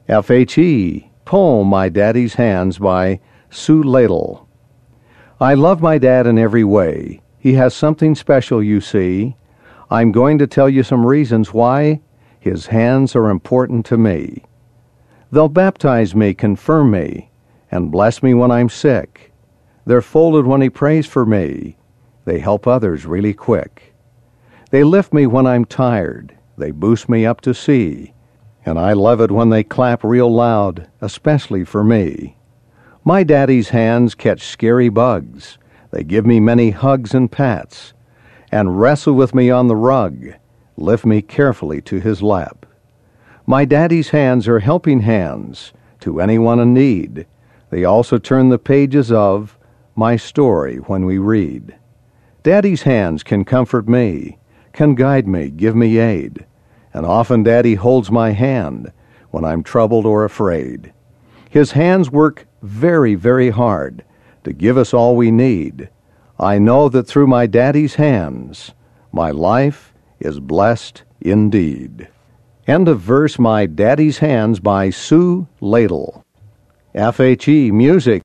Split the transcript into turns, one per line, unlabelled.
FHE, poem My Daddy's Hands by Sue Ladle. I love my dad in every way. He has something special, you see. I'm going to tell you some reasons why his hands are important to me. They'll baptize me, confirm me, and bless me when I'm sick. They're folded when he prays for me. They help others really quick. They lift me when I'm tired. They boost me up to see. And I love it when they clap real loud, especially for me. My daddy's hands catch scary bugs. They give me many hugs and pats, and wrestle with me on the rug, lift me carefully to his lap. My daddy's hands are helping hands to anyone in need. They also turn the pages of my story when we read. Daddy's hands can comfort me, can guide me, give me aid. And often Daddy holds my hand when I'm troubled or afraid. His hands work very, very hard to give us all we need. I know that through my Daddy's hands, my life is blessed indeed. End of verse My Daddy's Hands by Sue Ladle. FHE Music.